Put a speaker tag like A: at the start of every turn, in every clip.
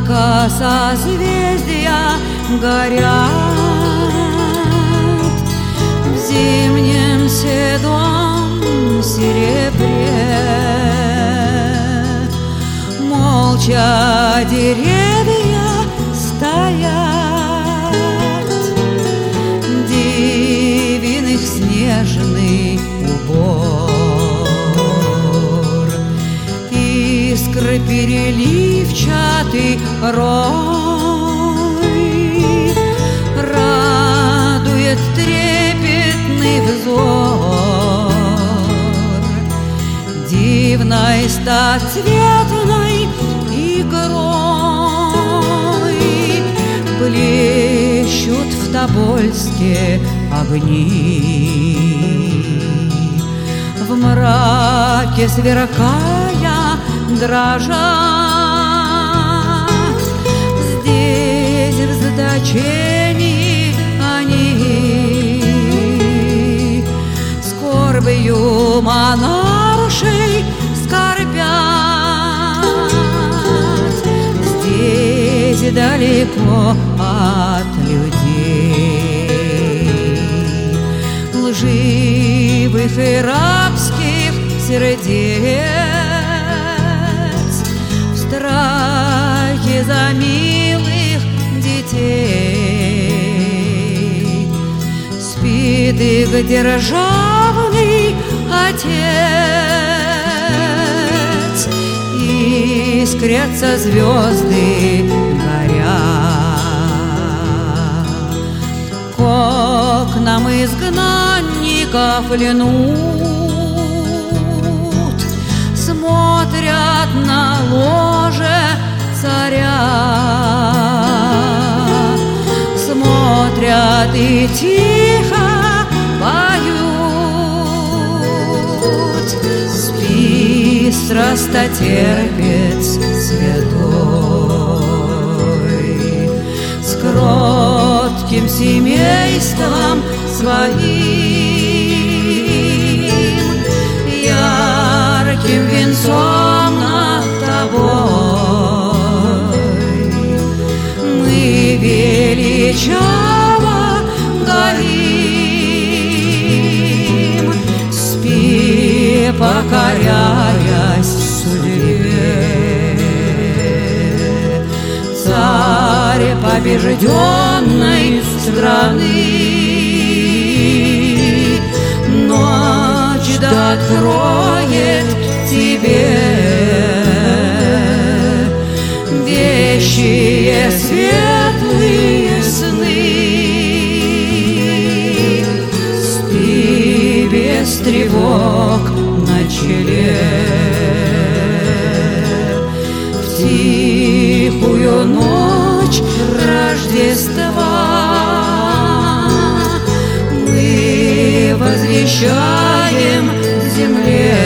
A: Ярко созвездия горят в зимнем седом серебре. Молча деревья стоят, дивен их снежный убор. Искры переливчатый рой радует трепетный взор. Дивной стоцветной игрой блещут в Тобольске огни, в мраке сверкая дрожат. Здесь в заточении они скорбью монаршей скорбят. Здесь далеко от людей, лживых и рабских сердец, в страхе за милых детей спит их державный отец. Искрятся звезды, горя к окнам изгнанников льнут, смотрят на ложе царя, смотрят и тихо поют. Спи, страстотерпец святой, с кротким семейством своим, ярким венцом над тобой мы величаво горим. Спи, покоряясь судьбе, царь побежденной страны. Ночь да откроет тебе вещие светлые сны. Спи без тревог на челе, в тихую ночь Рождества мы возвещаем земле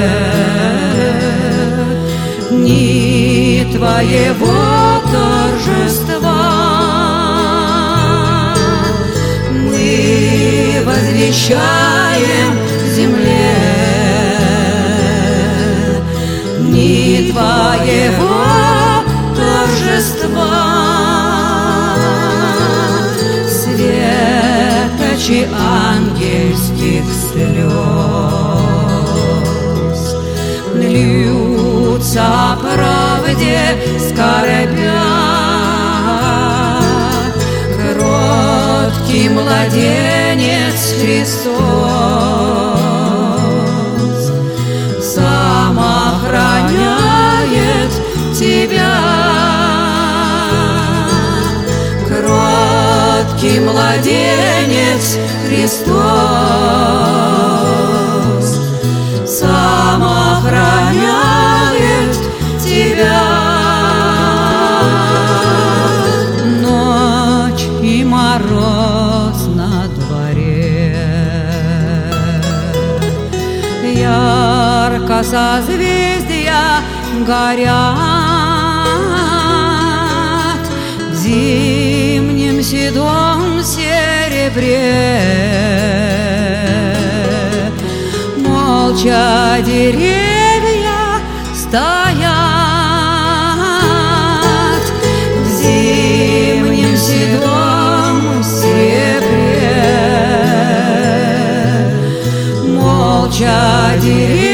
A: дни твоего торжества. Мы возвещаем земле дни твоего торжества. Светочи ангельских слез льются о правде скорбя. Кроткий младенец Христос сам охраняет тебя. Кроткий младенец Христос сам охраняет тебя. Ночь и мороз на дворе, ярко созвездия горят в зимнем седом серебре. Молча деревья стоят, молча деревья